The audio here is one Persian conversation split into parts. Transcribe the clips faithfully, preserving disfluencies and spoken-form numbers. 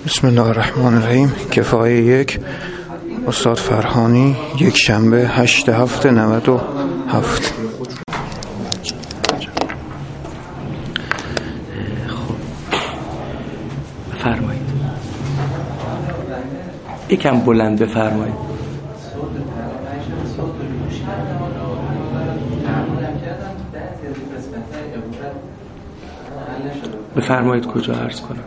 بسم الله الرحمن الرحیم. کفایه یک، استاد فرهانی، یک شنبه هشت هفته نود و هفت. خب بفرمایید، یکم بلند بفرمایید. بفرمایید کجا عرض کنم؟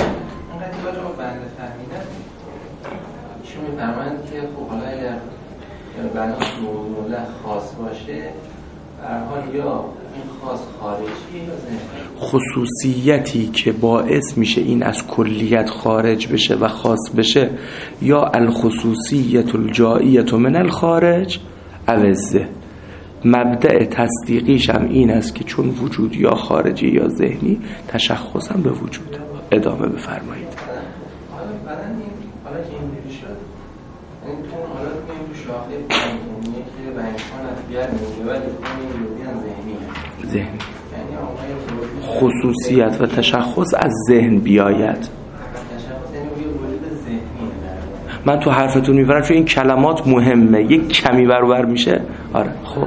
ایشون می‌فرمایند که خب حالا اگر بنا موضوع خاص باشه به هر حال یا این خاص خارجی یا ذهنی، خصوصیتی که باعث میشه این از کلیت خارج بشه و خاص بشه، یا الخصوصیت الجائیه من الخارج اوزه. مبدأ تصدیقیش هم این است که چون وجود یا خارجی یا ذهنی، تشخص هم به وجود. ادامه بفرمایید. حالا بعدن این حالا که اینجوری شد، این تو حالا ببینیم تو شاخه پنجمیه که رنگ‌ها نتیجه میگه ولی این یودیان ذهنیه. ذهنی. یعنی آقای خصوصیت و تشخص از ذهن بیاید. تشخص یعنی وجود ذهنیه. من تو حرفتون میبرم چون این کلمات مهمه، یک کمی برابر میشه. آره خب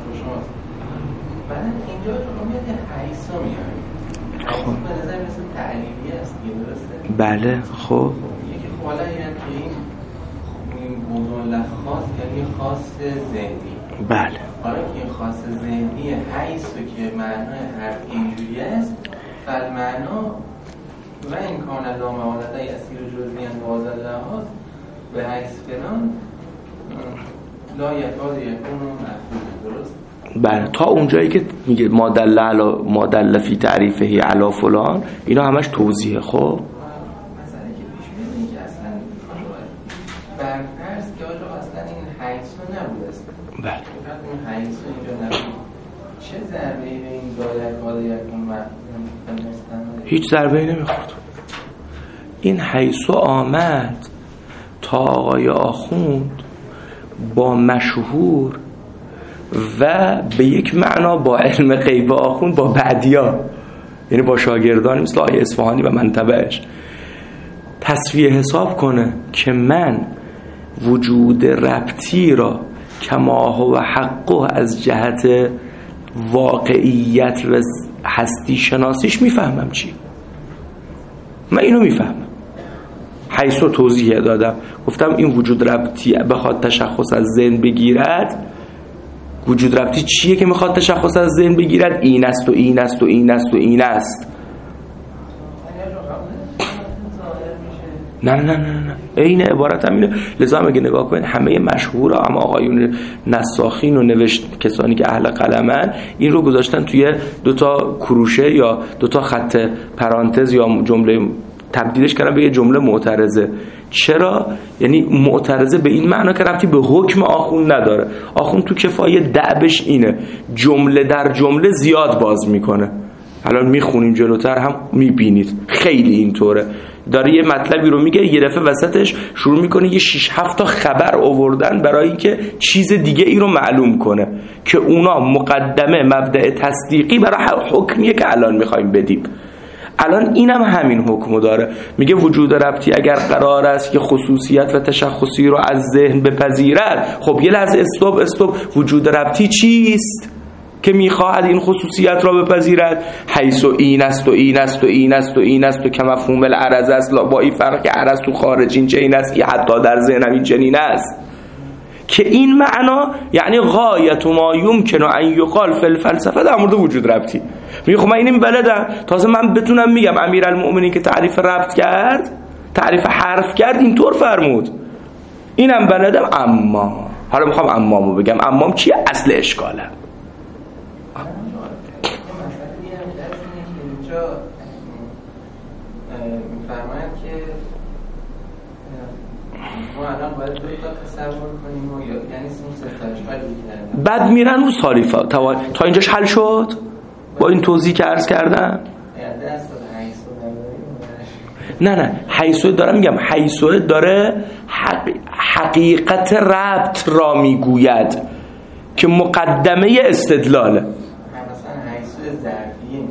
بعد اینجا تو میاد حیثا میاد. خب به نظر مثل تعلیمی است دیگه، درسته؟ بله. خب یکی خب حالا یعنی که این این موضوع خاص یعنی خاص ذهنی. بله. حالا که این خاص ذهنی حیث و که معنای حرف اینجوری است، فالمعنا و این کان لا معالطه اسیر جزئی واضح لحاظ به حیث فلان لا یکاد یکون مفهوم، درست؟ بله. تا اونجایی که میگه ما دل علی ما دل فی تعریفه علی فلان، اینا همش توضیحه. خب مسئله که پیش میاد این که اصلا برفرض که آجا اصلا این حیث نبود است. بله. فقط این حیث اینجا نبود، چه ضربه‌ای به این لا یکاد یکون مفهوم مستند؟ هیچ ضربه‌ای نمیخورد. این حیث آمد تا آقای آخوند با مشهور و به یک معنا با علم غیب آخوند با بعدیا، یعنی با شاگردان مثل آقای اصفهانی و منتبهش، تصفیه حساب کنه که من وجود ربطی را کما هو حقه از جهت واقعیت و هستی شناسیش میفهمم. چی؟ من اینو میفهمم. حیث رو توضیح دادم، گفتم این وجود ربطی بخواد تشخص از ذهن بگیرد، وجود ربطی چیه که میخواد تشخص از ذهن بگیرد؟ این است و این است و این است و این است. نه نه نه نه این عبارت هم اینه. لذا هم اگه نگاه کنید همه مشهورا، اما آقایون نساخین و نوشت کسانی که اهل قلمن، این رو گذاشتن توی دوتا کروشه یا دوتا خط پرانتز یا جمله، تبدیلش کردن به یه جمله معترضه. چرا؟ یعنی معترضه به این معنا که ربطی به حکم آخوند نداره. آخوند تو کفایه دعبش اینه، جمله در جمله زیاد باز میکنه. الان میخونیم جلوتر هم میبینید خیلی اینطوره. داره یه مطلبی رو میگه، یه دفعه وسطش شروع میکنه یه شیش هفت تا خبر آوردن برای اینکه چیز دیگه ای رو معلوم کنه که اونا مقدمه مبدأ تصدیقی برای حکمیه که الان میخوایم بدیم. الان اینم هم همین حکمو داره، میگه وجود ربطی اگر قرار است که خصوصیت و تشخصی رو از ذهن بپذیرد، خب یه لحظه استوب استوب وجود ربطی چیست که میخواهد این خصوصیت را بپذیرد؟ حیث و این است و این است و این است و این است و که مفهوم العرض است، با این فرق که عرض تو خارج این چنین است، این حتی در ذهن این چنین است، که این معنا یعنی غایت ما یمکن ان یقال فی الفلسفه در مورد وجود ربطی. میگه خب من اینم بلدم، تازه من بتونم میگم امیرالمؤمنین که تعریف ربط کرد، تعریف حرف کرد، اینطور فرمود، اینم بلدم. اما حالا میخوام امامو بگم. امام چیه؟ اصل اشکاله. میفرماید که ما الان باید دو تا تصور کنیم و یعنی اون سه تا بعد میرن رو تاریفا. تا اینجاش حل شد با این توضیح که عرض کردم. نه نه حیثوه دارم میگم، حیثوه داره حق... حقیقت ربط را میگوید که مقدمه استدلاله. مثلا حیثوه ظرفیه میشه، مثلا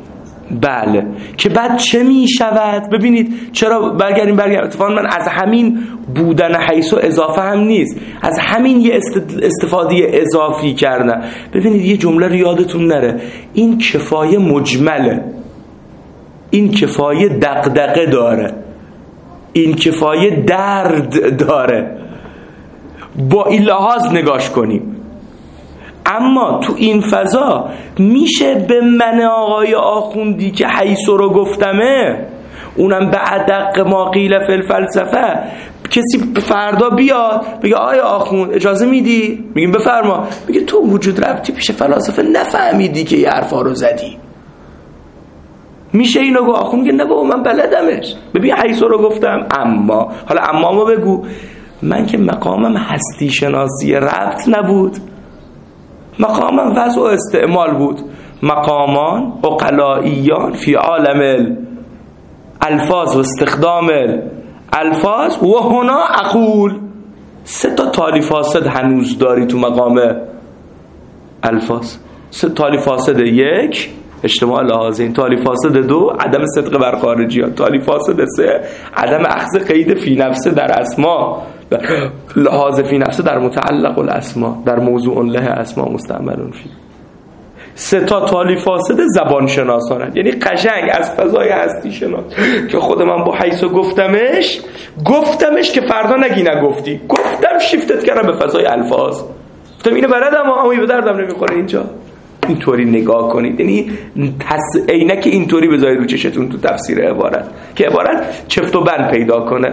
بله. که بعد چه می شود؟ ببینید چرا برگردیم برگردیم اتفاقا من از همین بودن حیث و اضافه هم نیست، از همین یه استفاده اضافی کردم. ببینید یه جمله رو یادتون نره، این کفایه مجمله، این کفایه دغدغه داره، این کفایه درد داره، با این لحاظ نگاش کنیم. اما تو این فضا میشه به من آقای آخوندی که حیثو رو گفتمه، اونم به ادق ما قیل فی الفلسفه، کسی فردا بیاد بگه آیا آخوند اجازه میدی؟ میگیم بفرما، میگه تو وجود ربطی پیش فلاسفه نفهمیدی که یه حرفا رو زدی. میشه اینو گفت؟ آخوند میگه نه بابا من بلدمش، ببین حیثو رو گفتم. اما حالا اما ما بگو، من که مقامم هستی شناسی ربط نبود، مقامم وضع و استعمال بود. مقامان عقلائیان فی عالم الفاظ و استخدام الفاظ و هنا اقول. سه تا تالی فاسد هنوز داری تو مقام الفاظ. سه تالی فاسد: یک اجتماع لحاظین، تالی فاسد دو عدم صدق بر خارجیات، تالی فاسد سه عدم اخذ قید فی نفسه در اسما، لحاظ فی نفسه در متعلق الاسما، در موضوع له اسما مستعملون فی. سه تا تالی فاسد زبان شناسانه، یعنی قشنگ از فضای هستی شناس که خود من با حیثو گفتمش گفتمش که فردا نگی نگفتی، گفتم شیفتت کردم به فضای الفاظ، گفتم اینو بلدم اما این به دردم نمیخوره. اینجا اینطوری نگاه کنید، یعنی عینک اینطوری بذارید رو چشتون تو تفسیر عبارت که عبارت چفت و بند پیدا کنه.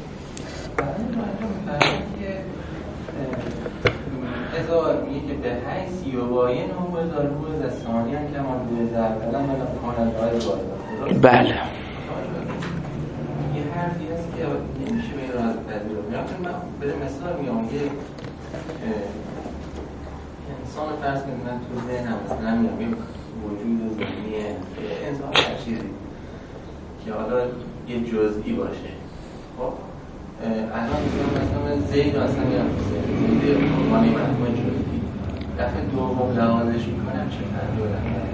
بله. یه حرفی هست که نمیشه به این راز پذیرفت. من به مثال میام یه انسان فرض کنید من تو ذهنم مثلا میام یه وجود ذهنیه انسان هر چیزی که حالا یه جزئی باشه. خب الان مثلا زید مثلا میام زید عنوان مفهوم جزئی، دفعه دوم لحاظش میکنم چه فرقی داره؟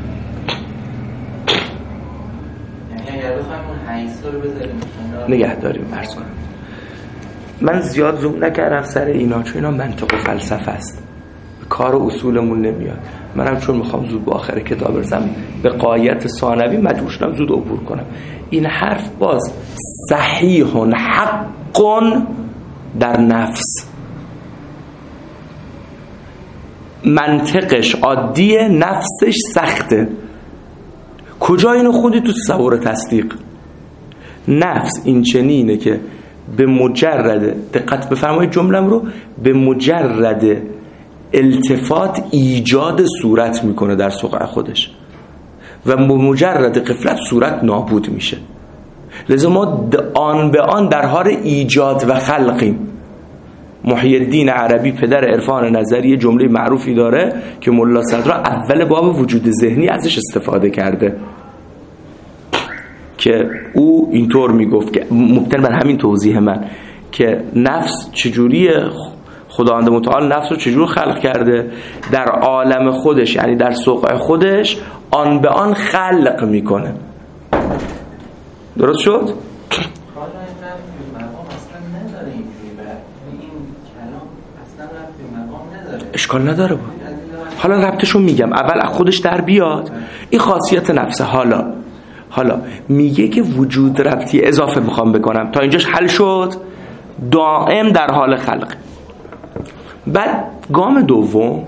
اگر بخوایم اون حیثو رو بذاریم نگه داریم عرض کنم. من زیاد زوم نکردم سر اینا چون اینا منطق و فلسفه است، کار و اصولمون نمیاد. منم چون میخوام زود با آخر کتاب برسم به غایت ثانوی مجبور شدم زود عبور کنم. این حرف باز صحیح حق در نفس، منطقش عادیه، نفسش سخته. کجا اینو خوندی؟ تو تصور تصدیق. نفس این چنینه که به مجرد، دقت بفرمایید جملم رو، به مجرد التفات ایجاد صورت میکنه در سقع خودش و به مجرد غفلت صورت نابود میشه. لذا ما آن به آن در حال ایجاد و خلقیم. محی الدین عربی پدر عرفان نظری جمله معروفی داره که ملا صدرا اول باب وجود ذهنی ازش استفاده کرده که او اینطور میگفت که مبتنی بر همین توضیح من که نفس چجوریه، خداوند متعال نفس رو چجور خلق کرده در عالم خودش، یعنی در سقع خودش آن به آن خلق میکنه. درست شد؟ اشکال نداره بود. حالا ربطشو میگم، اول از خودش در بیاد، این خاصیت نفسه. حالا حالا میگه که وجود ربطی اضافه میخوام بکنم، تا اینجاش حل شد، دائم در حال خلق. بعد گام دوم،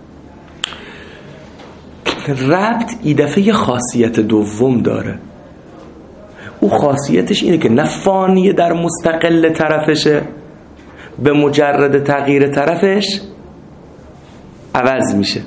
ربط این دفعه یه خاصیت دوم داره. او خاصیتش اینه که نه فانیه در مستقل طرفشه، به مجرد تغییر طرفش عوض میشه.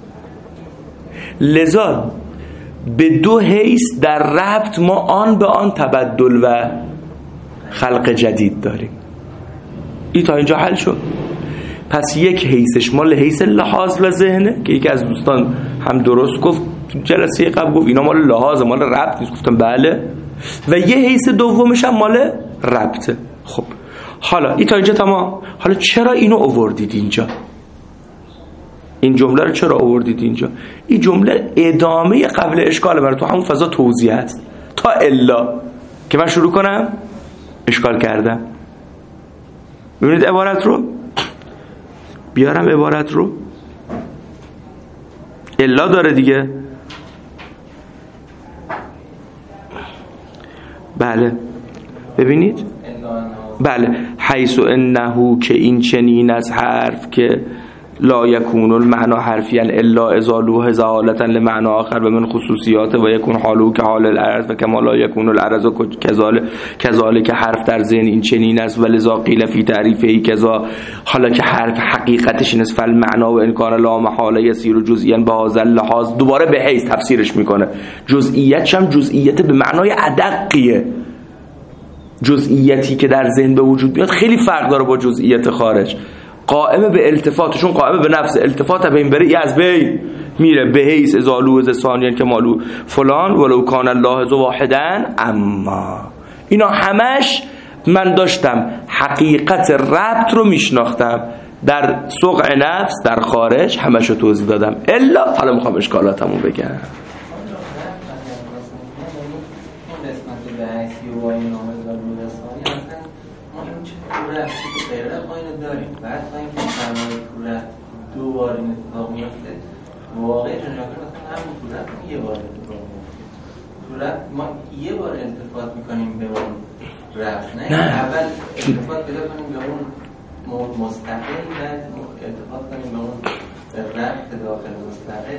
لذا به دو حیث در ربط ما آن به آن تبدل و خلق جدید داریم. این تا اینجا حل شد. پس یک حیثش مال حیث لحاظ و ذهنه که یکی از دوستان هم درست گفت جلسه قبل، گفت اینا مال لحاظ مال ربط نیست. گفتم بله. و یه حیث دومش هم مال ربطه. خب حالا این تا اینجا تمام. حالا چرا اینو آوردید اینجا؟ این جمله رو چرا آوردید اینجا؟ این جمله ادامه قبل اشکال برای تو همون فضا توضیح هست تا الا که من شروع کنم اشکال کردم. ببینید عبارت رو بیارم، عبارت رو الا داره دیگه. بله ببینید، بله حیث انه که این چنین از حرف که لا یکون المعنی حرفیا الا ازالوه زالتا لمعنی آخر و من خصوصیات و یکون حالو که حال العرض و کما لا یکون العرض کذالک کذالک حرف در ذهن این چنین است و لذا قیل فی تعریفه کذا. حالا که حرف حقیقتش این است فالمعنا و امکان لا محاله یسیر جزئیا به هذا اللحاظ، دوباره به حیث تفسیرش میکنه. جزئیت هم جزئیت به معنای ادقیه. جزئیتی که در ذهن به وجود میاد خیلی فرق داره با جزئیت خارج. قائم به التفاتشون قائم به نفس التفات به این بره از بین میره به حیث ازالو از ثانیان که مالو فلان ولو کان الله ذو واحدن. اما اینا همش من داشتم حقیقت ربط رو میشناختم در سقع نفس در خارج، همش رو توضیح دادم. الا حالا میخوام اشکالاتمو بگم. بعد تا اینکه فرمای صورت دو بار این اتفاق میفته، واقع جنجاکر مثلا همون صورت یه بار اتفاق میفته. صورت ما یه بار التفات میکنیم به اون رفت، نه اول التفات پیدا کنیم به اون مستقل، بعد التفات کنیم به اون رفت داخل مستقل.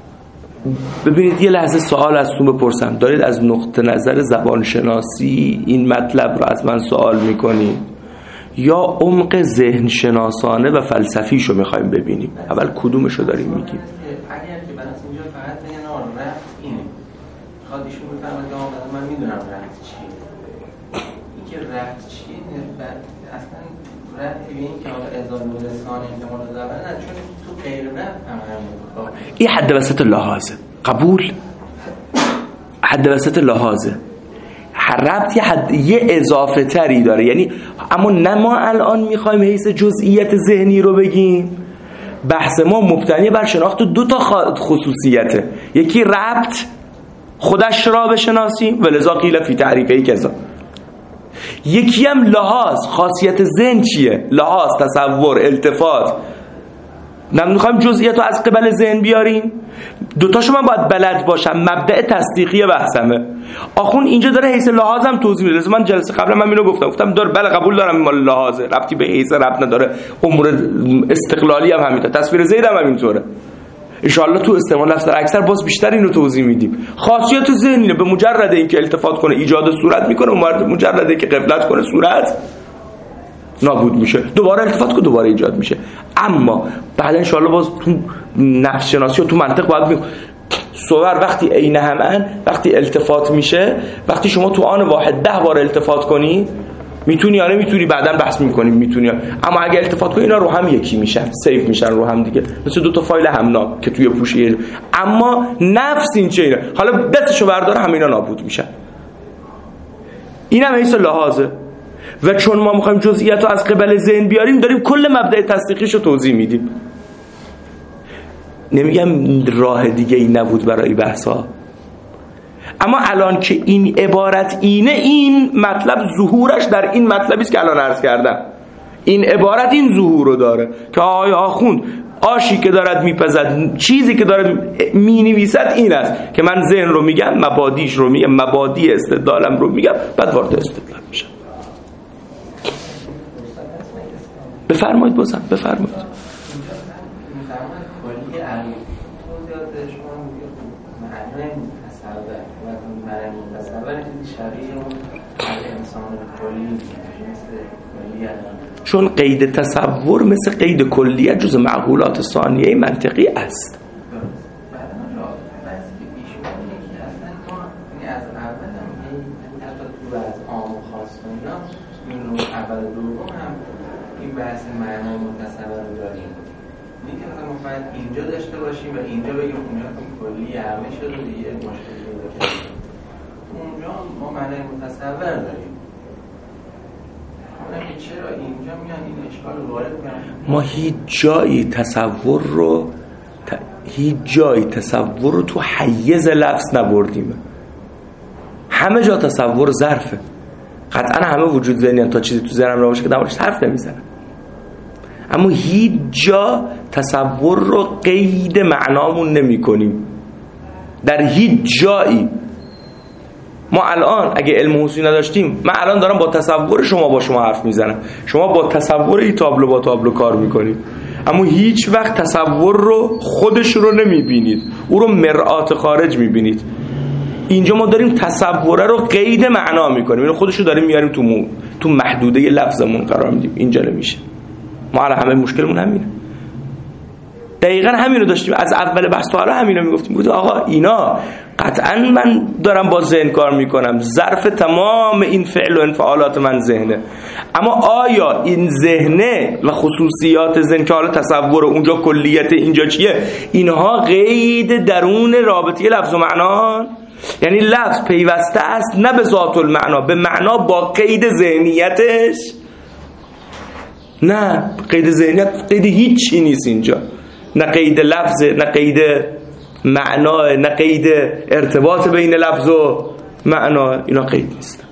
ببینید یه لحظه سوال ازتون بپرسم، دارید از نقطه نظر زبانشناسی این مطلب رو از من سوال میکنید یا عمق ذهن شناسانه و فلسفیشو میخوایم ببینیم؟ اول کدومشو داریم میگیم؟ اگر که برای اینجا فقط بگن آن رفت اینه، خواهد ایشون بفرمد که آمده من میدونم رفت چیه، این که رفت چیه اصلا رفت به این که آقا ازال و لسانه که مورد زبانه، چون تو غیر رفت هم هم این حد وسط لحاظه، قبول؟ حد وسط لحاظه، ربط یه حد یه اضافه تری داره، یعنی اما نه ما الان میخوایم حیث جزئیت ذهنی رو بگیم. بحث ما مبتنی بر شناخت دو تا خصوصیته، یکی ربط خودش را بشناسیم و لذا قیل فی تعریفه کذا، یکی هم لحاظ خاصیت ذهن چیه، لحاظ تصور التفات. نمیخوایم جزئیات رو از قبل ذهن بیاریم، دوتاشو من باید بلد باشم. مبدأ تصدیقی بحثمه. آخون اینجا داره حیث لحاظم توضیح میده. من جلسه قبل من اینو گفتم گفتم داره بله قبول دارم این مال لحاظه، ربطی به حیث ربط نداره، امور استقلالی هم همینطور، تصویر زید هم همینطوره. ان شاء الله تو استعمال لفظ اکثر باز بیشتر اینو توضیح میدیم. خاصیت ذهنی به مجرد اینکه التفات کنه ایجاد صورت میکنه، مجرد اینکه غفلت کنه صورت نابود میشه، دوباره التفات کنه دوباره ایجاد میشه. اما بعد ان شاء الله باز تو نفس شناسی و تو منطق باید می صور وقتی عین همن، وقتی التفات میشه، وقتی شما تو آن واحد ده بار التفات کنی میتونی یا نمیتونی، بعداً بحث میکنیم میتونی، اما اگه التفات کنی اینا رو هم یکی میشن، سیف میشن رو هم دیگه، مثل دو تا فایل همنا که توی پوشه. اما نفس این چه، حالا دستشو برداره همینا نابود میشن. اینم حیث لحاظه. و چون ما میخوایم جزئیات رو از قبل ذهن بیاریم، داریم کل مبدأ تصدیقیشو توضیح میدیم. نمیگم راه دیگه ای نبود برای بحثا، اما الان که این عبارت اینه، این مطلب ظهورش در این مطلبی است که الان عرض کردم. این عبارت این ظهور رو داره که آقای آخوند آشی که دارد میپزد، چیزی که دارد مینویسد این است که من ذهن رو میگم، مبادیش رو میگم، مبادی استدلالم رو میگم، بعد وارد استدلال میشم. بفرمایید بازم بفرمایید. چون قید تصور مثل قید کلیت جز معقولات ثانیه منطقی است. بحث معنای متصور رو داریم، اینکه مثلا ما باید اینجا داشته باشیم و اینجا بگیم اونجا کلی همه شده دیگه مشکلی پیدا کردیم. اونجا ما معنای متصور داریم، حالا چرا اینجا میان این اشکال رو وارد میکنن؟ ما هیچ جایی تصور رو هیچ جای تصور رو تو حیز لفظ نبردیم. همه جا تصور ظرفه. قطعا همه وجود ذهنی تا چیزی تو ذهنم نباشه که دربارش حرف نمیزنم، اما هیچ جا تصور رو قید معنامون نمی کنیم. در هیچ جایی ما الان اگه علم حسوی نداشتیم، من الان دارم با تصور شما با شما حرف میزنم، شما با تصور این تابلو با تابلو کار میکنید، اما هیچ وقت تصور رو خودش رو نمیبینید، او رو مرآت خارج میبینید. اینجا ما داریم تصوره رو قید معنا میکنیم، اینو خودش رو داریم میاریم تو مو... تو محدوده لفظمون قرار میدیم. اینجا نمیشه. ما الان همه مشکلمون همینه. دقیقاً همینو داشتیم از اول بحث تا حالا همینو میگفتیم. گفتیم آقا اینا قطعاً من دارم با ذهن کار میکنم، ظرف تمام این فعل و انفعالات من ذهنه، اما آیا این ذهنه و خصوصیات ذهن که حالا تصور اونجا کلیت اینجا چیه، اینها قید درون رابطه لفظ و معنا؟ یعنی لفظ پیوسته است نه به ذات المعنا، به معنا با قید ذهنیتش؟ نه، قید ذهنیت قید هیچی نیست اینجا، نه قید لفظ، نه قید معنا، نه قید ارتباط بین لفظ و معنا، اینا قید نیست.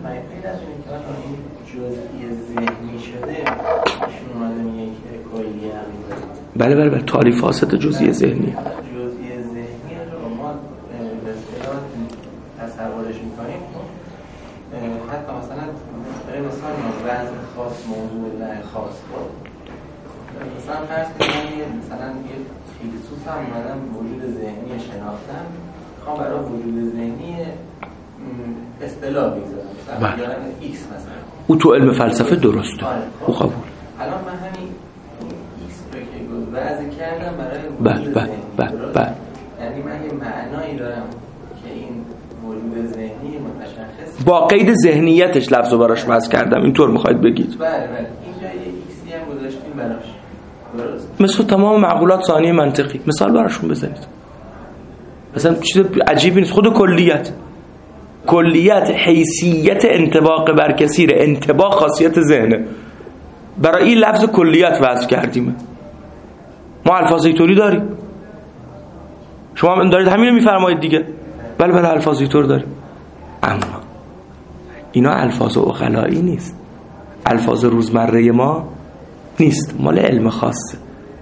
بله بله بله، تعریف فاسد جزئی ذهنی. جزئی ذهنی رو ما به اصطلاح تصورش می‌کنیم، حتی مثلا برای مثال موضوع خاص، موضوع الله خاص، مثلا فرض کنید مثلا یه فیلسوف هم اومدم وجود ذهنی شناختم، میخوام برای وجود ذهنی اصطلاح بگذارم، مثلا یا ایکس مثلا، او تو علم فلسفه درسته، او قبول. الان من همین ایکس رو که وضع کردم برای وجود ذهنی، بله. یعنی من یه معنایی دارم که این وجود ذهنی متشخص با قید ذهنیتش لفظ رو براش وضع کردم، اینطور میخواید بگید؟ بله بله، اینجا یه ایکسی هم گذاشتیم براش، درست؟ مثل تمام معقولات ثانی منطقی مثال براشون بزنید. مثلا چیز عجیبی نیست، خود کلیت کلیت حیثیت انطباق بر کثیر، انطباق خاصیت ذهنه، برای این لفظ کلیت وضع کردیم. ما الفاظ اینطوری داریم، شما هم دارید همین رو میفرمایید دیگه. بله بله، الفاظ اینطور داریم، اما اینا الفاظ عقلایی نیست، الفاظ روزمره ما نیست، مال علم خاصه.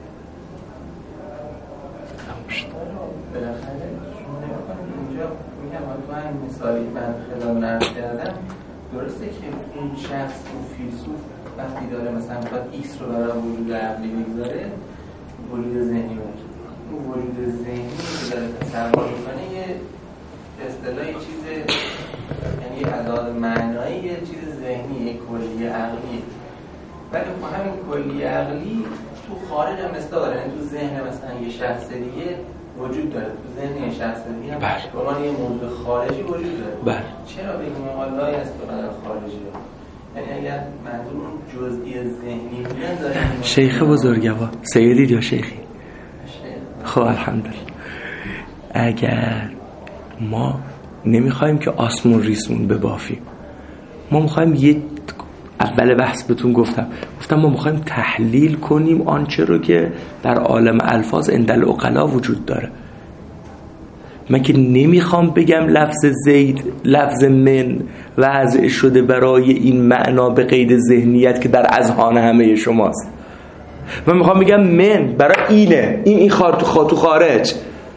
مثالی من خلال نرس کردم، درسته که اون شخص، اون فیلسوف وقتی داره مثلا میخواد ایکس رو برای وجود عقلی بگذاره، وجود ذهنی باشه، اون وجود ذهنی که داره تصور میکنه یه اصطلاحی چیز، یعنی ازاد معنایی یه چیز ذهنی، یه کلی عقلی، ولی خب همین کلی عقلی تو خارج هم اصطلاح داره، یعنی تو ذهن مثلا یه شخص دیگه وجود داره، تو ذهن یه شخص دیگه هم به عنوان یه موضوع خارجی وجود داره. بله. چرا بگیم مقاله‌ای است به قدر خارجی؟ یعنی اگر منظور اون جزئی ذهنی بودن داره. شیخ بزرگوار سیدید یا شیخی؟ خب الحمدلله. اگر ما نمیخوایم که آسمون ریسمون ببافیم، ما میخوایم یه اول بحث بهتون گفتم گفتم ما میخوایم تحلیل کنیم آنچه رو که در عالم الفاظ عند العقلا وجود داره. من که نمیخوام بگم لفظ زید، لفظ من وضع شده برای این معنا به قید ذهنیت که در اذهان همه شماست. من میخوام بگم من برای اینه، این این خار تو خار تو خارج.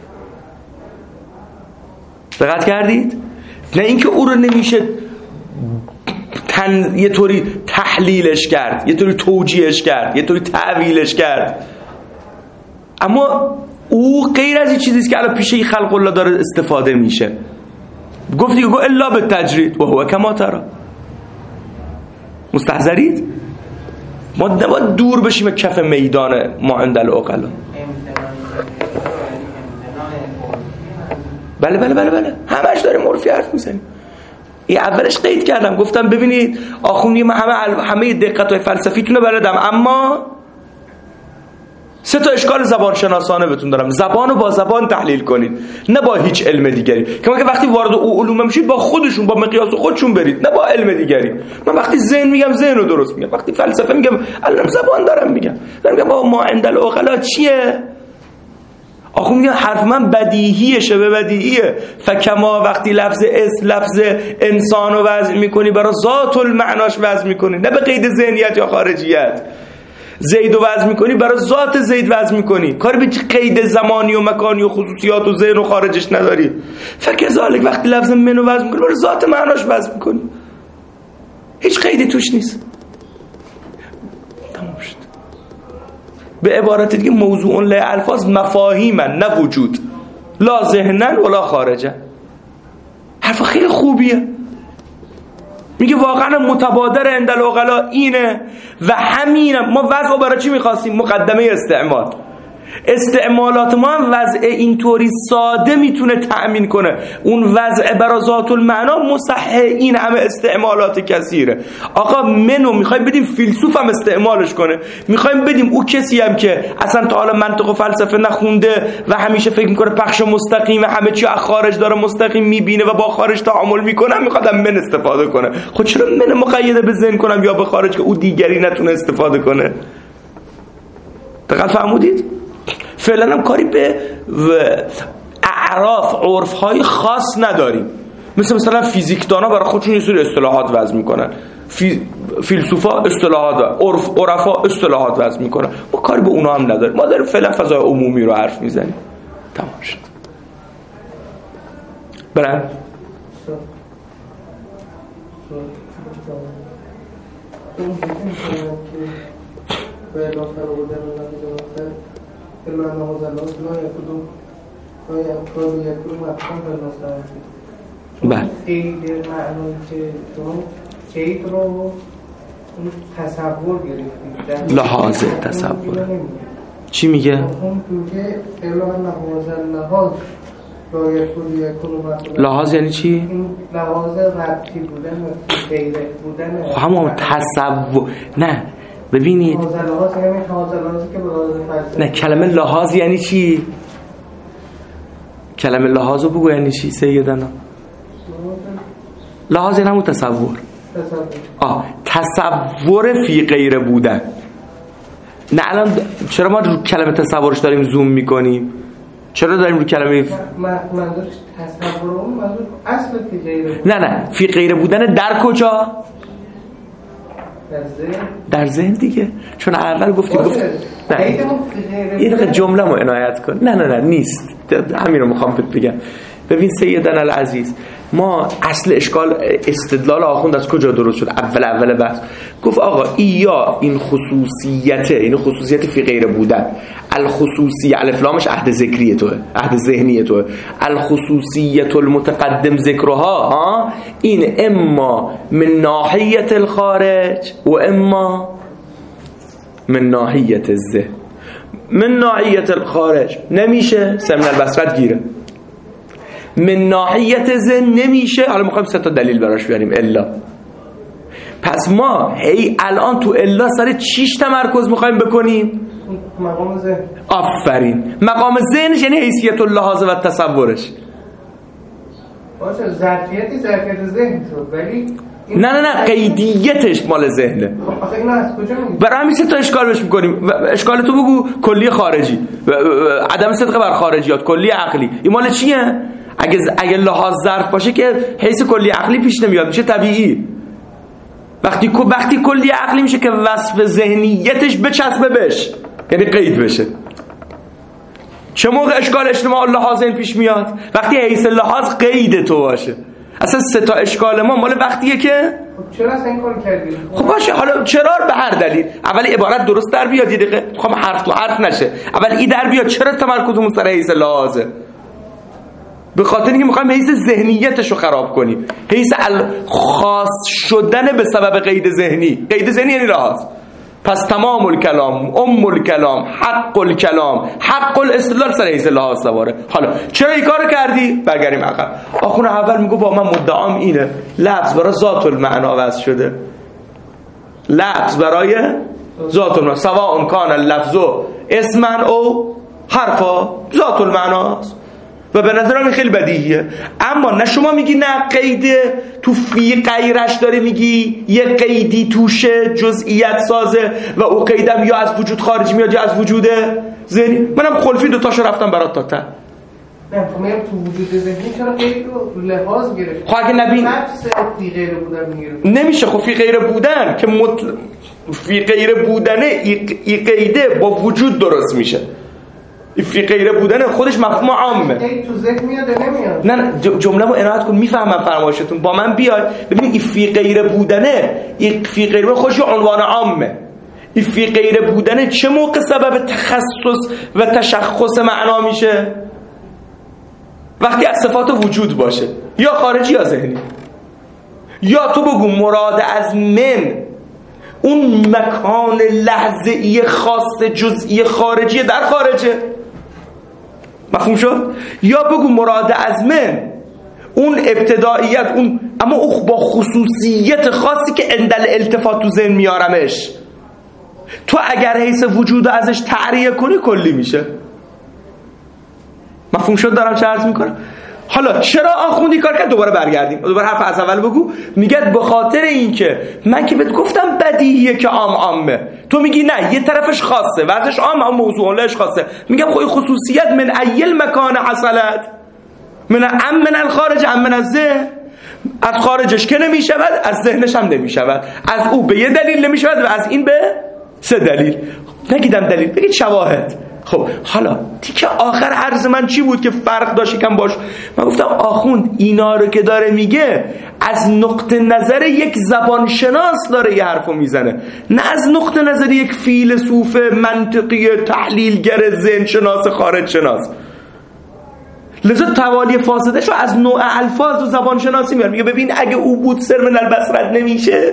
دقت کردید؟ نه اینکه او رو نمیشه تن... یه طوری تحلیلش کرد، یه طوری توجیهش کرد، یه طوری تعویلش کرد، اما او غیر از این چیزیست که الان پیش خلق الله داره استفاده میشه. گفتی گو الا به تجرید و هو کما ترى. مستحضرید؟ ما نباید دور بشیم کف میدان ما عند العقلا. بله بله بله بله، همش داریم عرفی حرف میزنیم. این اولش قید کردم، گفتم ببینید آخوندی من همه همه دقت‌های فلسفیتون رو بلدم، اما سه تا اشکال زبان شناسانه بهتون دارم. زبانو با زبان تحلیل کنید، نه با هیچ علم دیگری. که وقتی وارد او علوم میشید با خودشون، با مقیاس خودشون برید، نه با علم دیگری. من وقتی ذهن میگم ذهن رو درست میگم، وقتی فلسفه میگم الان زبان دارم میگم. دارم میگم با ما عند العقلا چیه؟ آخه میگه حرف من بدیهیه، شبه بدیهیه. فکما وقتی لفظ اسم لفظ انسان رو وضع میکنی برای ذات المعناش وضع میکنی، نه به قید ذهنیت یا خارجیت. زید رو وضع میکنی برای ذات زید وضع میکنی، کاری به قید زمانی و مکانی و خصوصیات و ذهن و خارجش نداری. فکذالک وقتی لفظ من رو وضع میکنی برای ذات معناش وضع میکنی، هیچ قیدی توش نیست. تمام شد. به عبارت دیگه موضوع له الفاظ مفاهیمن نه وجود، لا ذهنن ولا خارجن. حرف خیلی خوبیه. میگه واقعا متبادر عند العقلاء اینه و همینه. ما وضع برای چی میخواستیم؟ مقدمه استعمال. استعمالات ما هم وضع اینطوری ساده میتونه تأمین کنه. اون وضع برای ذات المعنا مصحح این همه استعمالات کثیره. آقا منو میخوایم بدیم فیلسوف هم استعمالش کنه، میخوایم بدیم او کسی هم که اصلا تا حالا منطق و فلسفه نخونده و همیشه فکر میکنه پخش مستقیم همه چی از خارج داره مستقیم میبینه و با خارج تعامل میکنه، میخواد من استفاده کنه. خب چرا من مقید به ذهن کنم یا به خارج که او دیگری نتونه استفاده کنه؟ دقیق فهمودید؟ فعلا هم کاری به اعراف عرف‌های خاص نداریم. مثل مثلا فیزیکدانا برای خودشون یه سری اصطلاحات وضع میکنن، فی... فیلسوفا اصطلاحات، عرف عرفا اصطلاحات وضع میکنن. ما کاری به اونا هم نداریم. ما داریم فعلا فضای عمومی رو حرف میزنیم. تمام شد. برن که من نمازلات لا یکدوم لا یکدوم یکدوم مفهوم فرناسته بله قید معنی که تو قید رو اون تصور گرفتید لحاظ تصور چی میگه؟ اون که الا نمازلات لا یکدوم یکدوم مفهوم لحاظ یعنی چی؟ این لحاظ ربطی بودن و غیره بودن همون تصور. نه ببینید نه کلمه لحاظ یعنی چی؟ کلمه لحاظ رو بگو یعنی چی سیدنا؟ لحاظ یعنی همون تصور. آه تصور فی غیر بودن. نه الان چرا ما رو کلمه تصورش داریم زوم میکنیم؟ چرا داریم رو کلمه منظورش تصور اون منظور اصل فی غیر؟ نه نه فی غیر بودن در کجا؟ در ذهن دیگه. چون اول گفتیم گفت نه یه دقیقه جمله مو عنایت کن. نه نه نه نیست، همین رو میخوام بگم. ببین سیدنا العزیز، ما اصل اشکال استدلال آخوند از کجا درست شد؟ اول اول بحث گفت آقا ایا این خصوصیته، این خصوصیت فی غیر بودن، الخصوصیه الف لامش عهد ذکریه توه، عهد ذهنیه توه، الخصوصیت المتقدم ذکرها ها، این اما من ناحیت الخارج و اما من ناحیت الذهن. من ناحیت الخارج نمیشه، سمن البصرت گیره. من ناحیت ذهن نمیشه. حالا میخوایم سه تا دلیل براش بیاریم. الا پس ما هی الان تو الا سر چیش تمرکز میخوایم بکنیم؟ مقام ذهن. آفرین. مقام ذهنش یعنی حیثیت اللحاظ و تصورش. باشه ظرفیتی ظرفیت ذهن شد ولی نه نه نه قیدیتش مال ذهنه. آخه اینو از کجا میگی؟ برای همین سه تا اشکال بهش میکنیم. اشکال تو بگو کلی خارجی، عدم صدق بر خارجیات، کلی عقلی. این مال چیه؟ اگه اگه لحاظ ظرف باشه که حیث کلی عقلی پیش نمیاد، میشه طبیعی. وقتی وقتی کلی عقلی میشه که وصف ذهنیتش بچسبه بهش، یعنی قید بشه. چه موقع اشکال اجتماع لحاظین پیش میاد؟ وقتی حیث لحاظ قید تو باشه. اصلا سه تا اشکال ما مال وقتیه که خب چرا اصلا این کارو کردی؟ خب باشه، حالا چرا به هر دلیل. اول عبارت درست در بیاد، یه دقیقه میخوام حرف تو حرف نشه. اول ای در بیاد چرا تمرکزمون سر حیث لحاظه؟ به خاطر اینکه میخوایم حیث ذهنیتشو خراب کنیم، حیث خاص شدن به سبب قید ذهنی. قید ذهنی یعنی لحاظ. پس تمام الکلام، ام الکلام، حق الکلام، حق الاستدلال سر حیث لحاظ سواره. حالا چرا این کارو کردی؟ برگردیم عقب. آخون اول میگو با من مدعام اینه لفظ برای ذات المعنا وضع شده. لفظ برای ذات المعنا، سواء کان اللفظ اسما او حرفا، ذات المعناست و به نظرم این خیلی بدیهیه. اما نه شما میگی نه قید تو فی غیرش داره، میگی یه قیدی توشه جزئیت سازه و او قیدم یا از وجود خارج میاد یا از وجود ذهنی. منم خلفی دو تاشو رفتم برات تا ته. نه میگم تو وجود ذهنی چرا غیر رو لحاظ گرفت؟ خب اگه نبین نفس فی غیر بودن میگیره نمیشه. خب فی غیر بودن که مطل... فی غیر بودنه ای قیده با وجود درست میشه. فی غیر بودن خودش مفهوم عامه. ای تو ذهن میاد نمیاد. نه نه جمله‌مو عنایت کن میفهمم فرمایشتون. با من بیاید ببینید این فی غیر بودنه این فی غیر بودن خودش عنوان عامه. این فی غیر بودنه چه موقع سبب تخصص و تشخص معنا میشه؟ وقتی از صفات وجود باشه، یا خارجی یا ذهنی. یا تو بگو مراد از من اون مکان لحظه‌ای خاص جزئی خارجی در خارجه، مفهوم شد؟ یا بگو مراد از من اون ابتداییت اون اما او با خصوصیت خاصی که عندل التفات تو ذهن میارمش. تو اگر حیث وجود ازش تعریه کنی کلی میشه. مفهوم شد دارم چه عرض میکنم؟ حالا چرا آخوندی کار کرد؟ دوباره برگردیم، دوباره حرف از اول بگو. میگه به خاطر اینکه من که بهت گفتم بدیهیه که عام عامه، تو میگی نه یه طرفش خاصه و ازش عام هم موضوع لهش خاصه. میگم خب خصوصیت من ایل مکان حصلت من ام من الخارج ام من از ذهن، از خارجش که نمیشود از ذهنش هم نمیشود، از او به یه دلیل نمیشود و از این به سه دلیل. نگیدم دلیل، بگید شواهد. خب حالا تیکه آخر عرض من چی بود که فرق داشت کم باش؟ من گفتم آخوند اینا رو که داره میگه از نقطه نظر یک زبانشناس داره یه حرفو میزنه، نه از نقطه نظر یک فیلسوف منطقی تحلیلگر ذهن شناس خارج شناس. لذا توالی فاسده شو از نوع الفاظ و زبانشناسی میاره. میگه ببین اگه او بود سر من البصرت نمیشه.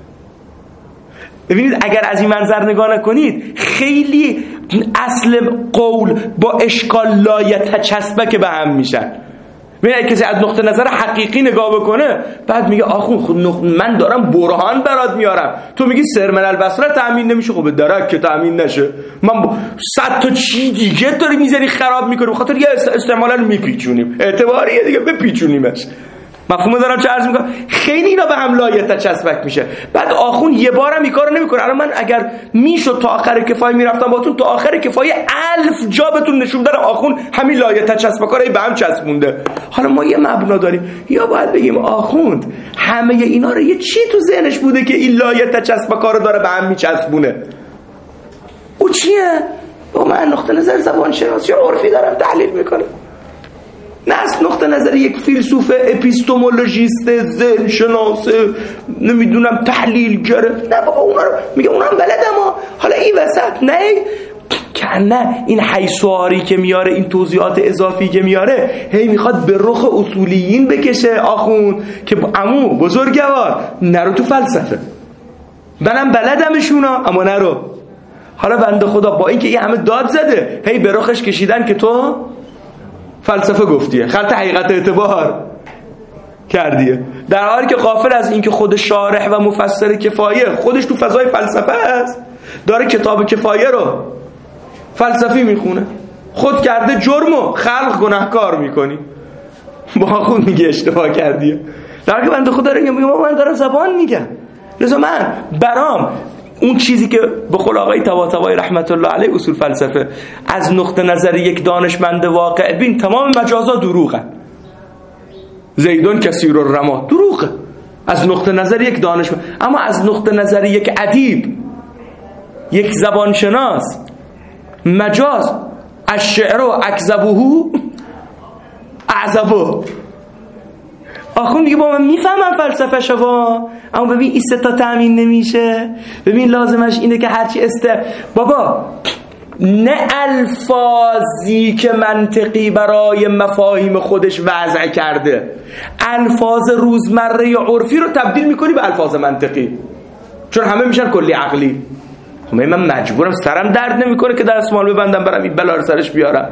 ببینید اگر از این منظر نگاه نکنید خیلی اصل قول با اشکال لایتچسبک به هم میشن. ببین کسی از نقطه نظر حقیقی نگاه بکنه بعد میگه آخون خود من دارم برهان برات میارم، تو میگی سر من البصره تأمین نمیشه. خب درک که تأمین نشه من صد تا چی دیگه داری میذاری خراب میکنی بخاطر یه استعمالا میپیچونیم، اعتباریه دیگه بپیچونیمش. مفهوم دارم چه عرض میکنم؟ خیلی اینا به هم لایه چسبک میشه. بعد آخون یه بارم این کارو نمیکنه. الان من اگر میشد تا آخر کفایه میرفتم باتون تا آخر کفایه الف جا بهتون نشون دادم آخون همین لایه چسبکا رو به هم چسبونده. حالا ما یه مبنا داریم، یا باید بگیم آخوند همه اینا رو یه چی تو ذهنش بوده که این لایه چسبکا رو داره به هم میچسبونه. او چیه؟ با من نقطه نظر زبان شناسی عرفی دارم تحلیل میکنه، نه از نقطه نظر یک فیلسوف اپیستمولوژیست ذهن شناس نمیدونم تحلیلگره. نه بابا اونا رو میگه اونم بلدم ها. حالا این وسط نه که نه این حیثواری که میاره این توضیحات اضافی که میاره هی میخواد به رخ اصولیین بکشه آخون که عمو بزرگوار نرو تو فلسفه، منم بلدمشونا اما نرو. حالا بنده خدا با اینکه این همه داد زده هی به رخش کشیدن که تو فلسفه گفتیه، خط حقیقت اعتبار کردیه، در حالی که غافل از این که خود شارح و مفسر کفایه خودش تو فضای فلسفه است، داره کتاب کفایه رو فلسفی میخونه، خود کرده جرمو خلق گناهکار میکنی. با خود میگه اشتباه کردیه، در حالی که بنده خدا داره میگه من دارم زبان میگم. لذا من برام اون چیزی که به قول آقای طباطبایی رحمت الله علیه اصول فلسفه از نقطه نظر یک دانشمند واقع بین تمام مجازا دروغه، زیدون کثیر الرما دروغه از نقطه نظر یک دانشمند، اما از نقطه نظر یک ادیب یک زبانشناس مجاز الشعر و اکذبه اعذبه. آخون میگه با من میفهمم فلسفه شوا اما ببین این سه تا تأمین نمیشه. ببین لازمش اینه که هرچی است بابا نه الفاظی که منطقی برای مفاهیم خودش وضع کرده، الفاظ روزمره عرفی رو تبدیل میکنی به الفاظ منطقی چون همه میشن کلی عقلی. خب من مجبورم سرم درد نمیکنه که دستمال ببندم برم این بلا رو سرش بیارم.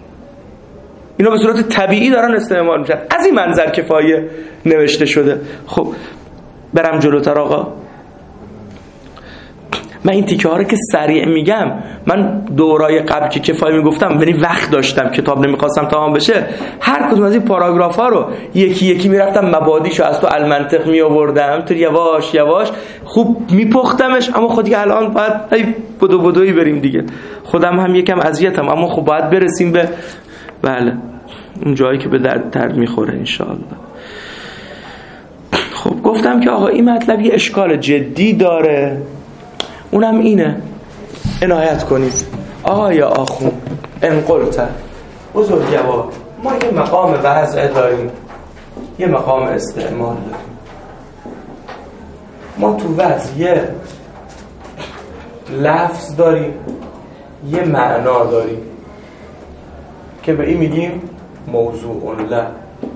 اینا به صورت طبیعی دارن استعمال میشن. از این منظر کفایه نوشته شده. خب برم جلوتر آقا. من این تیکه ها رو که سریع میگم، من دورای قبل که کفایه میگفتم یعنی وقت داشتم، کتاب نمیخواستم تمام بشه، هر کدوم از این پاراگراف ها رو یکی یکی میرفتم مبادیشو از تو المنطق می آوردم، تو یواش یواش خوب میپختمش. اما خود دیگه الان باید ای بدو بدویی بریم دیگه، خودم هم یکم اذیتم، اما خب باید برسیم به بله اون جایی که به درد درد میخوره انشاءالله. خب گفتم که آقا این مطلب یه اشکال جدی داره، اونم اینه، عنایت کنید آقای آخوند انقلت بزرگوار، ما یه مقام وضع داریم، یه مقام استعمال داریم. ما تو وضع یه لفظ داریم، یه معنا داریم که به این میگیم موضوع له.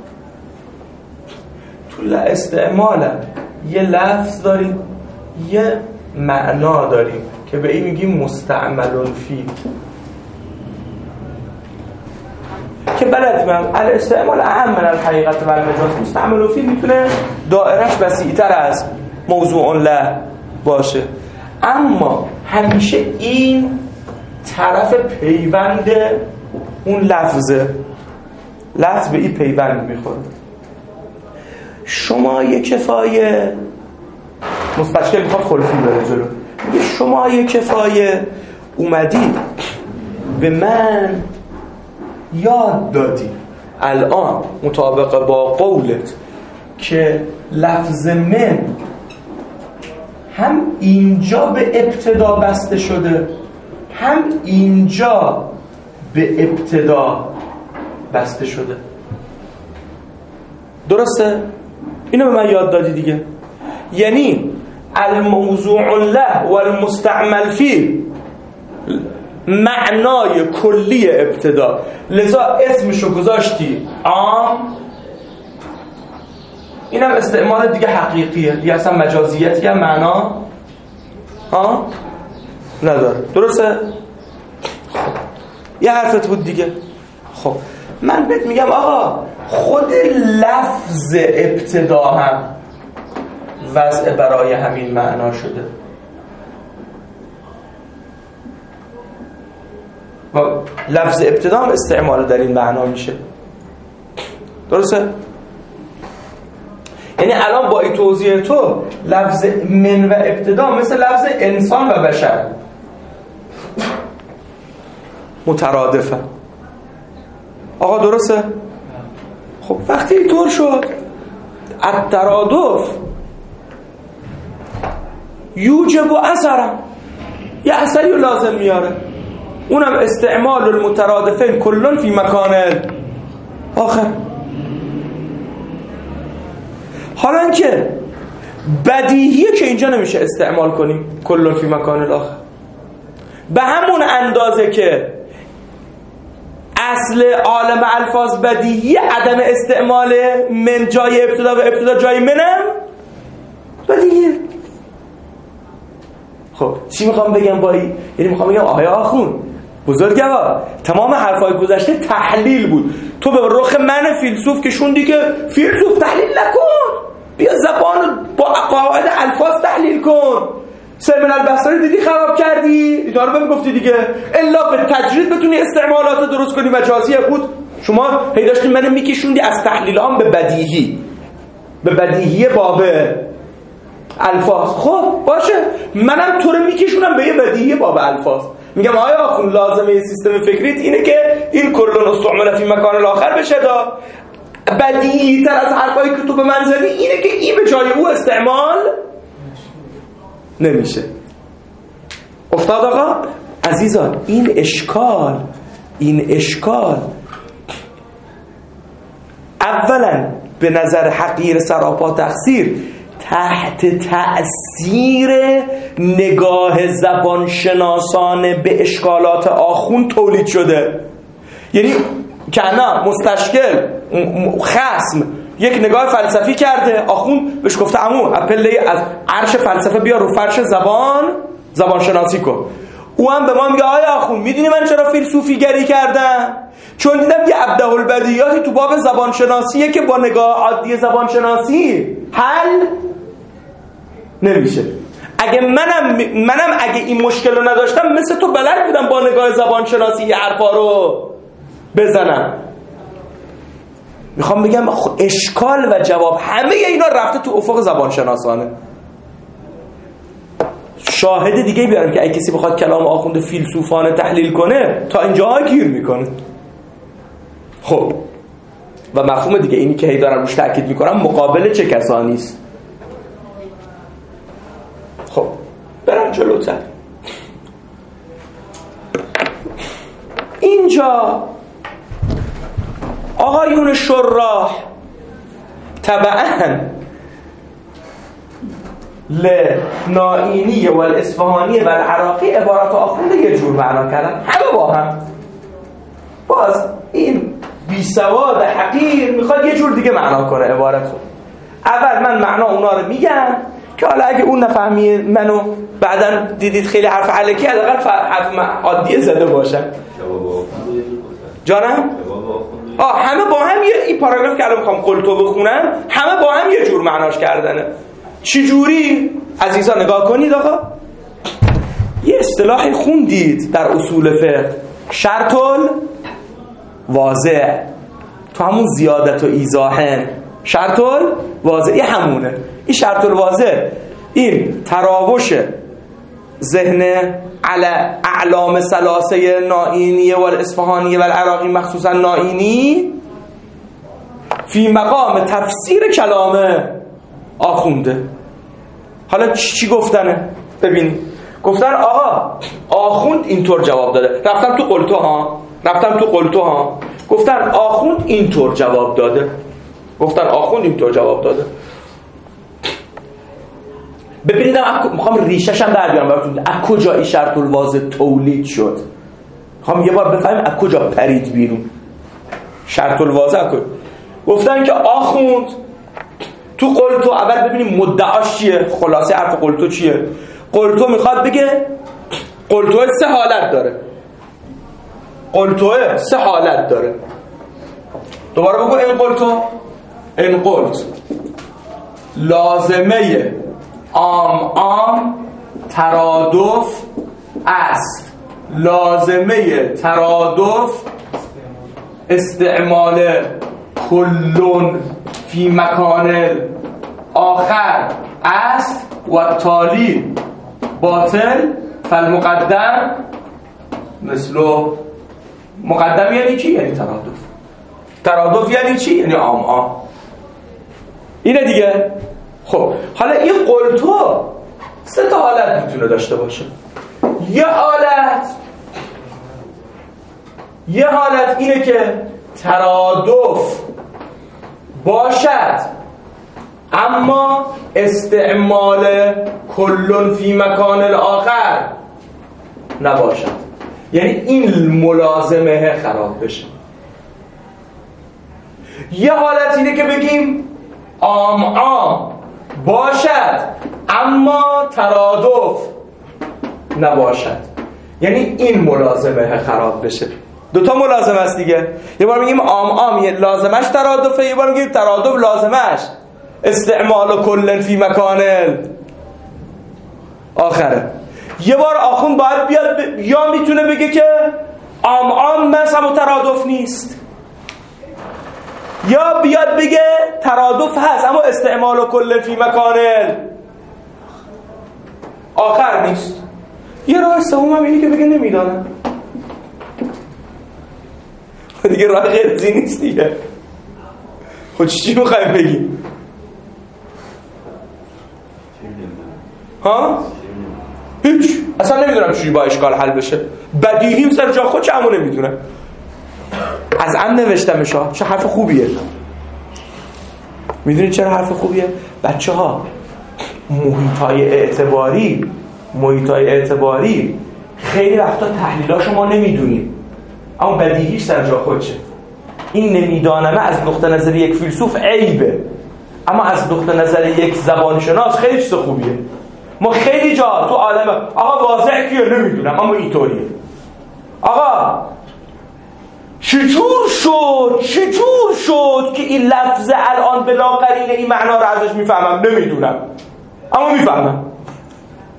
تو استعمال یه لفظ داریم، یه معنا داریم که به این میگیم مستعمل فی، که بلدیم هم الاستعمال اهم من الحقیقت و المجاز. مستعمل فی میتونه دائرش وسیع‌تر از موضوع له باشه، اما همیشه این طرف پیوند اون لفظه، لفظ به این پیوند میخوره. شما یه کفایه مستشکل میخواد خلفی بره جلو، میگه شما یه کفایه اومدی به من یاد دادی الان مطابق با قولت که لفظ من هم اینجا به ابتدا بسته شده، هم اینجا به ابتدا بسته شده. درسته؟ اینو به من یاد دادی دیگه. یعنی الموضوع له و المستعمل فی معنای کلی ابتدا، لذا اسمشو گذاشتی عام، اینم استعمال دیگه حقیقیه دیگه، اصلا مجازیتی هم معنا ها نداره. درسته؟ خب یه حرفت بود دیگه. خب من بهت میگم آقا خود لفظ ابتدا هم وضع برای همین معنا شده. و لفظ ابتدا هم استعمال در این معنا میشه. درسته؟ یعنی الان با این توضیح تو لفظ من و ابتدا مثل لفظ انسان و بشر مترادفه. آقا درسته؟ خب وقتی اینطور شد الترادف یوجب و اثرم، یه اثری رو لازم میاره، اونم استعمال المترادفین کلن فی مکان آخر. حالا که بدیهیه که اینجا نمیشه استعمال کنیم کلن فی مکان الاخر، به همون اندازه که اصل عالم الفاظ بدیهی عدم استعمال من جای ابتدا و ابتدا جای منم بدیهیه. خب چی میخوام بگم با این؟ یعنی میخوام بگم آقای آخوند بزرگوار تمام حرفای گذشته تحلیل بود، تو به رخ من فیلسوف کشوندی که فیلسوف تحلیل نکن، بیا زبان با قواعد الفاظ تحلیل کن. سلمان البصری دیدی خراب کردی، اینا رو بهم گفتی دیگه، الا به تجرید بتونی استعمالات درست کنی. مجازیه بود، شما هی داشتی منو میکشوندی از تحلیلام به بدیهی، به بدیهی باب الفاظ. خب باشه، منم تو رو میکشونم به یه بدیهی باب الفاظ. میگم آیا آخوند لازمه سیستم فکریت اینه که این کلون استعمال فی مکان الاخر بشه، دا بدیهی تر از حرفایی که تو به من زدی اینه که این به جای او استعمال نمیشه. افتاد آقا عزیزان؟ این اشکال این اشکال اولا به نظر حقیر سراپا تقصیر تحت تأثیر نگاه زبانشناسان به اشکالات آخوند تولید شده. یعنی که نه مستشکل خصم یک نگاه فلسفی کرده، آخوند بهش گفته عمو اپله از عرش فلسفه بیا رو فرش زبان زبان شناسی کن. او هم به ما میگه آیا آخوند میدونی من چرا فیلسوفی گری کردم؟ چون دیدم یه ابداع البدیهاتی تو باب زبان شناسیه که با نگاه عادی زبان شناسی حل نمیشه. اگه منم منم اگه این مشکل رو نداشتم مثل تو بلد بودم با نگاه زبان شناسی یه حرفا رو بزنم. میخوام بگم اشکال و جواب همه اینا رفته تو افق زبان شناسانه. شاهد دیگه بیارم که اگه کسی بخواد کلام آخوند فیلسوفانه تحلیل کنه تا اینجاها گیر میکنه. خب و مفهوم دیگه اینی که هی دارم روش تاکید میکنم مقابل چه کسانی است. خب برم جلوتر. اینجا آقایون شراح طبعاً لنائینی و الاصفهانی و العراقی عبارات آخونده یه جور معنا کردن، همه با هم. باز این بیسواد حقیر میخواد یه جور دیگه معنا کنه عبارتو. اول من معنا اونا رو میگم که حالا اگه اون نفهمی منو بعداً دیدید خیلی حرف علکی حداقل حرف عادیه زده باشن. جانم؟ آه همه با هم یه این پاراگراف که الان میخوام قلتو بخونم همه با هم یه جور معناش کردنه. چی جوری؟ عزیزان نگاه کنید آقا. یه اصطلاحی خوندید در اصول فقه، شرط الواضع، تو همون زیادت و ایضاحن. شرط الواضع همونه. این شرط الواضع این تراوش ذهن علی اعلام ثلاثه نائینی و الاصفهانی و العراقی مخصوصا نائینی فی مقام تفسیر کلامه آخونده. حالا چی گفتنه؟ ببینید گفتن آقا آخوند اینطور جواب داده. رفتم تو قلتو ها رفتم تو قلتو ها گفتن آخوند اینطور جواب داده. گفتن آخوند اینطور جواب داده. ببینیدم اکو... میخوام ریشش هم در بیارم براتون از کجا این شرط الواضع تولید شد. میخوام یه بار بفهمیم از کجا پرید بیرون شرط الواضع. گفتن که آخوند تو قلتو اول ببینیم مدعاش چیه. خلاصه حرف قلتو چیه؟ قلتو میخواد بگه قلتو سه حالت داره. قلتو سه حالت داره. دوباره بگو این قلتو این قلت لازمه عام عام ترادف است. لازمه ترادف استعمال کلون فی مکان آخر است و تالی باطل فالمقدم مثلو. مقدم یعنی چی؟ یعنی ترادف. ترادف یعنی چی؟ یعنی عام عام. اینه دیگه. خب حالا این قلتو سه تا حالت میتونه داشته باشه. یه حالت یه حالت اینه که ترادف باشد اما استعمال کلون فی مکان الاخر نباشد. یعنی این ملازمه خراب بشه. یه حالت اینه که بگیم عام عام باشد اما ترادف نباشد. یعنی این ملازمه خراب بشه. دوتا ملازمه است دیگه. یه بار میگیم عام عام یه لازمش ترادفه، یه بار میگیم ترادف لازمش استعمال کلن فی مکان آخره. یه بار آخوند باید بیاد ب... یا میتونه بگه که عام عام مثلا ترادف نیست، یا بیاد بگه ترادف هست اما استعمال کلن فی مکان آخر نیست. یه راه سوم هم اینه که بگه نمیدانم. دیگه راه غیر از این نیست دیگه. خود چی میخوایم بگیم؟ ها؟ هیچ. اصلا نمیدونم چی با اشکال حل بشه. بدیهیم سر جا خود چه همون نمیدونم. از ام نوشتمش ها. چه حرف خوبیه. میدونید چرا حرف خوبیه؟ بچه ها محیطای اعتباری محیطای اعتباری خیلی وقتا تحلیلاشو ما نمیدونیم اما بدیهیش سر جا خودشه. این نمیدانمه از نقطه نظر یک فیلسوف عیبه، اما از نقطه نظر یک زبانشناس خیلی چیز خوبیه. ما خیلی جا تو عالم آقا واضح کیه نمیدونم اما اینطوریه. آقا چجور شد چجور شد که این لفظ الان بلا قرینه این معنا رو ازش میفهمم؟ نمیدونم اما میفهمم.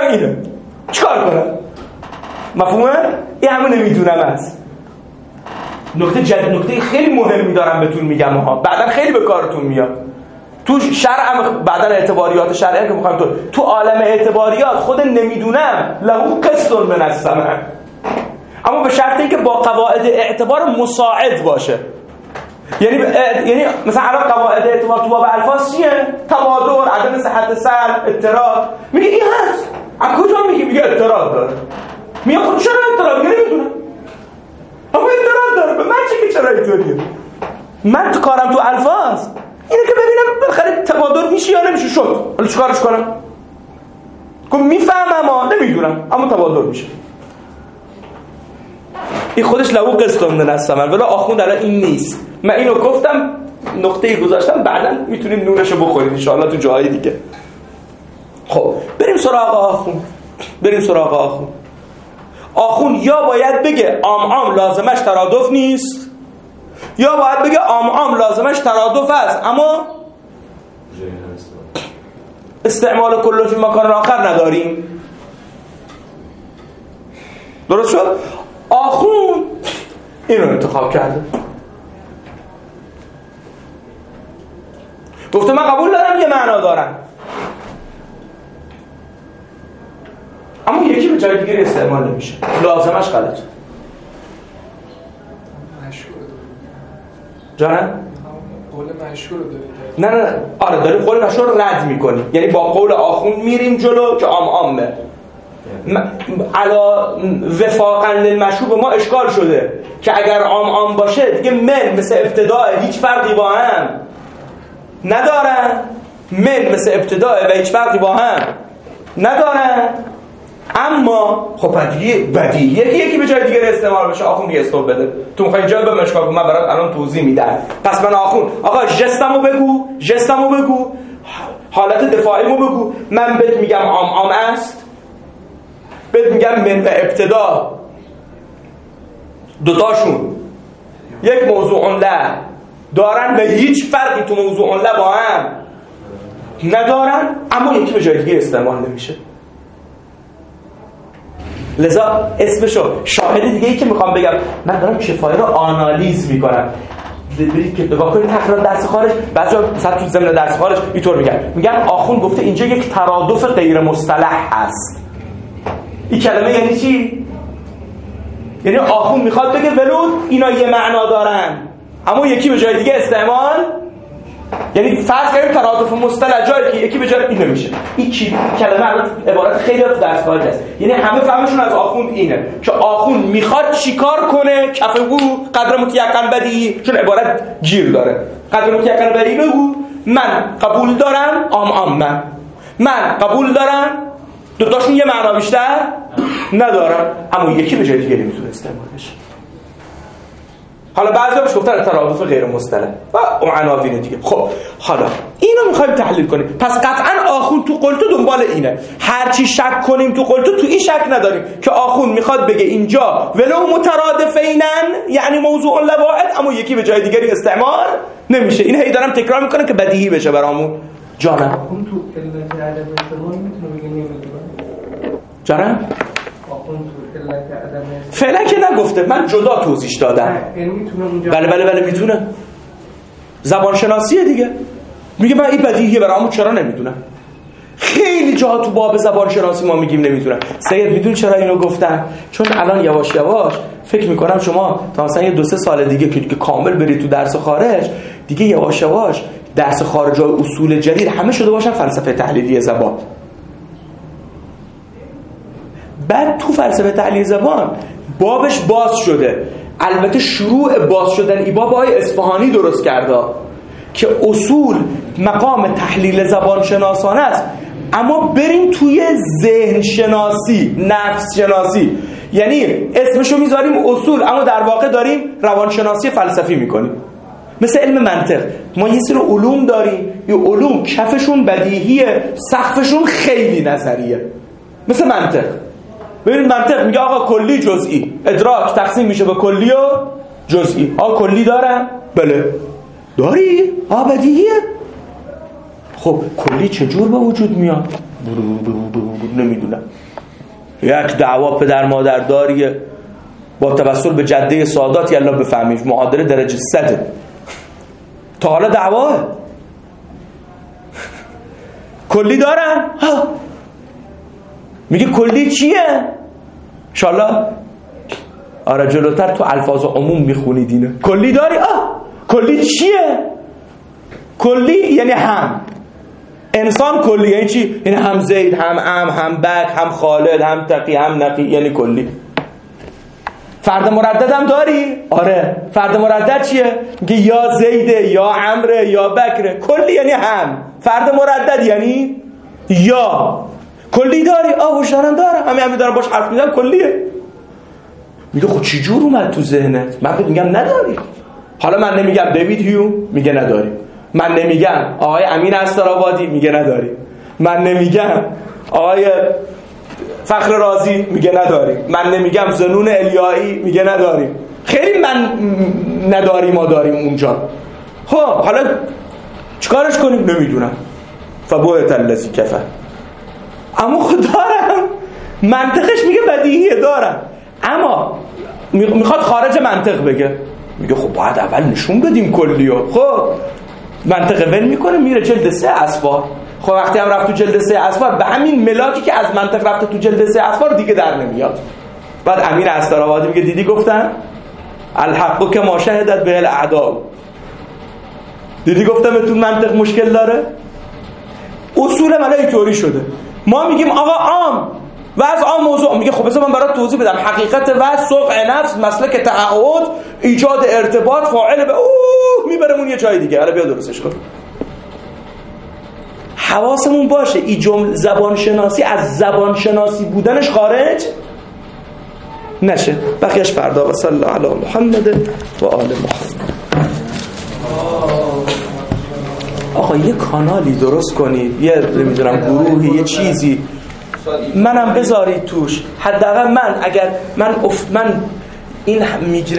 اینه، چیکار کنم؟ مفهومه؟ این همون نمیدونم است. نکته جدید، نکته خیلی مهمی دارم بهتون میگم ها، بعدا خیلی به کارتون میاد. تو شرع بعدا اعتباریات شرعی که میخوایم تو تو عالم اعتباریات خود نمیدونم لهو قسط من الثمن، اما به شرط اینکه با قواعد اعتبار مساعد باشه. یعنی ب... یعنی مثلا الان قواعد اعتبار تو باب الفاظ چیه؟ تواتر، عدم صحت سند، اضطراب. میگه این هست. از کجا میگه؟ میگه اضطراب داره. میگه خود چرا اضطراب؟ میگه نمیدونم. اما اضطراب داره. به من چه که چرا اینطوریه؟ من تو کارم تو الفاظ اینه که ببینم بالاخره تواتر میشه یا نمیشه. شد. حالا چیکارش کنم؟ گفت میفهمم اما نمیدونم، اما تواتر میشه. این خودش لهو قسط من الثمن، ولی آخوند الان این نیست. من اینو گفتم، نقطه‌ای گذاشتم، بعداً میتونیم نونشو بخورید ان شاء الله تو جاهای دیگه. خب بریم سراغ آخوند. بریم سراغ آخوند. آخوند یا باید بگه عام عام لازمش ترادف نیست، یا باید بگه عام عام لازمش ترادف است اما استعمال کل فی مکان آخر نداریم. درست شد؟ آخوند اینو انتخاب کرده، گفته من قبول دارم یه معنا دارم، اما یکی به جای دیگری استعمال نمیشه، لازمش غلط. جانم؟ قول مشهور رو دارید؟ نه نه نه آره داریم قول مشهور رو رد میکنیم، یعنی با قول آخوند میریم جلو که عام عامه. علا وفاقا للمشهور به ما اشکال شده که اگر عام عام باشه دیگه من مثل ابتداء هیچ فرقی با هم ندارن، من مثل ابتداء و هیچ فرقی با هم ندارن. اما خب بدیهیه بدیهیه یکی یکی به جای دیگه استعمال بشه. آخوند دیگه استوب بده، تو میخوای اینجا به مشکل من برات الان توضیح میدم. پس من آخوند آقا جستمو بگو، جستمو بگو، حالت دفاعیمو بگو، من بهت میگم عام عام است، بهت میگم من و ابتدا دوتاشون یک موضوع له دارن و هیچ فرقی تو موضوع له با هم ندارن، اما یکی به جای دیگه استعمال نمیشه. لذا اسمشو شاهد دیگه ای که میخوام بگم، من دارم کفایه رو آنالیز میکنم. برید که نگاه کنید تقریبا درس خارج، بعضیا مثلا تو ضمن درس خارج اینطور میگن، میگن آخوند گفته اینجا یک ترادف غیر مصطلح هست. این کلمه یعنی چی؟ یعنی آخوند میخواد بگه ولود اینا یه معنا دارن اما یکی به جای دیگه استعمال، یعنی فرض کنیم ترادف مصطلح جایی که یکی به جای این نمیشه. این چی کلمه عبارت خیلی تو درس خارج است، یعنی همه فهمشون از آخوند اینه که آخوند میخواد چیکار کنه، کف بگو قدر متیقن بدی، چون عبارت گیر داره. قدر متیقن بدی بگو من قبول دارم عام عام، من من قبول دارم دوتاشون یه معنا بیشتر ندارن، اما یکی به جای دیگه نمیتونه استعمال بشه. حالا بعضی بهش گفتن ترادف غیر مصطلح و عناوین دیگه. خب حالا اینو میخوایم تحلیل کنیم. پس قطعا آخوند تو قلتو دنبال اینه، هر چی شک کنیم تو قلتو تو این شک نداریم که آخوند میخواد بگه اینجا ولو مترادفینن یعنی موضوع لواحد اما یکی به جای دیگری استعمال نمیشه. این هی دارم تکرار میکنم که بدیهی بشه برامون. جانم اون تو علت عدم استعمال میتونه بگه نمیدونه. جانم آخوند تو علت عدم فعلا که نگفته، من جدا توضیح دادم. یعنی میتونه اونجا بله بله بله میتونه. زبان شناسیه دیگه. میگه من این بدیهیه برامون چرا نمیدونم. خیلی جا تو باب زبان شناسی ما میگیم نمیدونم. سید میدون چرا اینو گفتن؟ چون الان یواش یواش فکر میکنم شما تا مثلا یه دو سه سال دیگه که کامل برید تو درس خارج دیگه یواش یواش درس خارج و اصول جدید همه شده باشن فلسفه تحلیلی زبان. بعد تو فلسفه تحلیل زبان بابش باز شده. البته شروع باز شدن ای باب های اصفهانی درست کرده که اصول مقام تحلیل زبان شناسانه است، اما بریم توی ذهن شناسی، نفس شناسی، یعنی اسمشو میذاریم اصول اما در واقع داریم روانشناسی فلسفی میکنیم. مثل علم منطق ما یه سری علوم داریم، یه علوم کفشون بدیهیه سقفشون خیلی نظریه. مثل منطق، ببینید منطق میگه آقا کلی جزئی، ادراک تقسیم میشه به کلی و جزئی. آقا کلی دارم؟ بله. داری؟ آقا بدیهیه. خب کلی چجور به وجود میاد؟ نمیدونم یک دعوا پدر مادر داریه با توسل به جده سادات یلا بفهمید معادله درجه صده تا حالا دعواه کلی دارن ها. میگه کلی چیه انشالله آره جلوتر تو الفاظ عموم میخونید اینه. کلی داری آه کلی چیه کلی یعنی هم انسان کلی یعنی چی یعنی هم زید هم ام هم بک هم خالد هم تقی هم نقی یعنی کلی. فرد مردد هم داری؟ آره. فرد مردد چیه؟ میگه یا زیده یا عمره یا بکره. کلی یعنی هم. فرد مردد یعنی یا. کلی داری؟ آه هوشیارم دارم. همین همین دارم باش حرف میزنم کلیه. میگه خب چی جور اومد تو ذهنت؟ من میگم نداری. حالا من نمیگم دیوید هیوم میگه نداری. من نمیگم آقای امین استرآبادی میگه نداری. من نمیگم آقای فخر رازی میگه نداریم. من نمیگم زنون الیایی میگه نداریم. خیلی من نداریم ما داریم اونجا. خب حالا چیکارش کنیم نمیدونم. فبوهت الذی کفر. اما خود دارم منطقش میگه بدیهیه دارم اما میخواد خارج منطق بگه. میگه خب باید اول نشون بدیم کلیو. خب منطق ول میکنه میره جلد سه اسفار. خب وقتی هم رفت تو جلد سه اسفار به همین ملاکی که از منطق رفته تو جلد سه اسفار دیگه در نمیاد. بعد امین استرآبادی میگه دیدی گفتن الحق که ما شهدت به الاعداء. دیدی گفتم تو منطق مشکل داره. اصول من اینطوری شده ما میگیم آقا عام و از عام موضوع میگه خب بذار من برات توضیح بدم. حقیقت و سوق نفس مسلک تعهد ایجاد ارتباط فاعل به اوه میبرمون یه جای دیگه. حالا بیا درستش کن. حواسمون باشه این جمله زبان شناسی از زبان شناسی بودنش خارج نشه. بقیهش فردا. و صلی الله علی محمد و آل محمد. آقا یه کانالی درست کنید یه نمیدونم گروهی یه چیزی منم بذارید توش. حداقل من اگر من اف من این میگیره